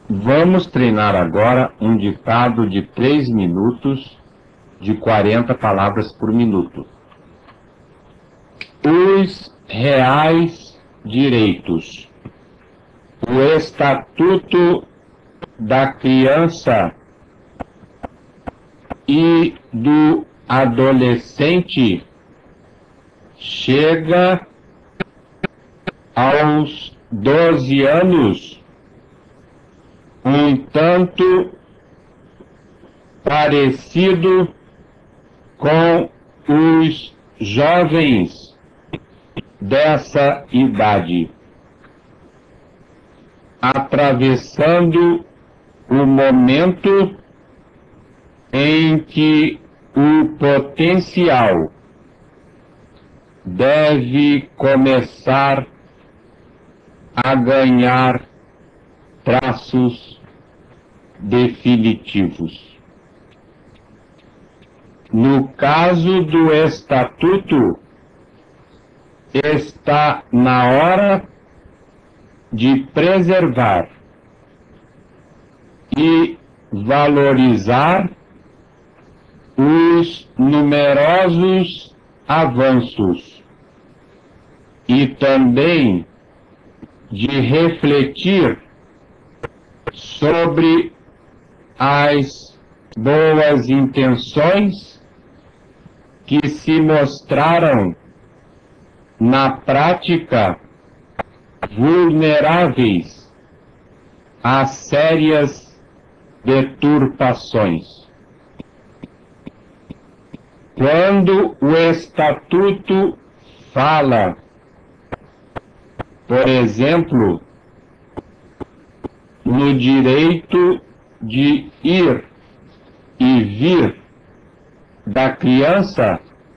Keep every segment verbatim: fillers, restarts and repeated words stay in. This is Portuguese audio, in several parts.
Vamos treinar agora um ditado de três minutos, de quarenta palavras por minuto. Os reais direitos. O Estatuto da Criança e do Adolescente chega aos doze anos, um tanto parecido com os jovens dessa idade, atravessando o momento em que o potencial deve começar a ganhar traços definitivos. No caso do Estatuto, está na hora de preservar e valorizar os numerosos avanços e também de refletir sobre as boas intenções que se mostraram na prática vulneráveis a sérias deturpações. Quando o Estatuto fala, por exemplo, no direito de ir e vir da criança,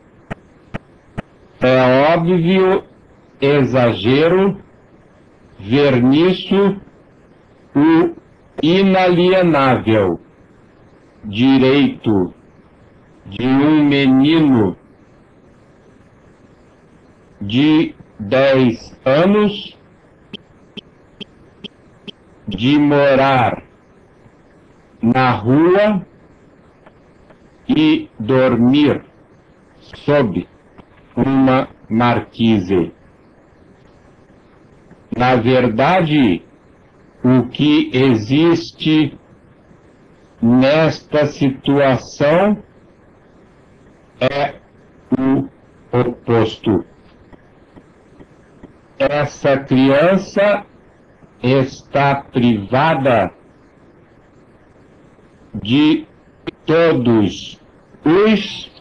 é óbvio exagero ver nisso o inalienável direito de um menino de dez anos de morar na rua e dormir sob uma marquise. Na verdade, o que existe nesta situação é o oposto. Essa criança está privada de todos os